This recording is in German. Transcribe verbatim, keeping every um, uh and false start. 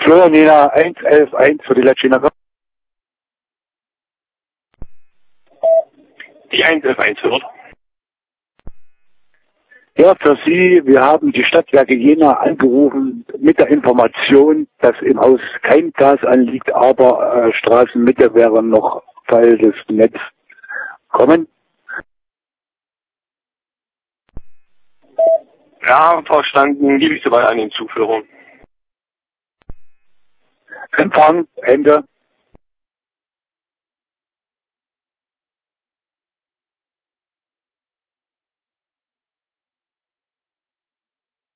Florian Nina eins elf eins für die Latschina. Die eins elf eins hört. Ja, für Sie, wir haben die Stadtwerke Jena angerufen mit der Information, dass im Haus kein Gas anliegt, aber äh, Straßenmitte wäre noch Fall des Netz kommen. Ja, verstanden. Gebe ich soweit an den Zuführer. Empfang, Ende.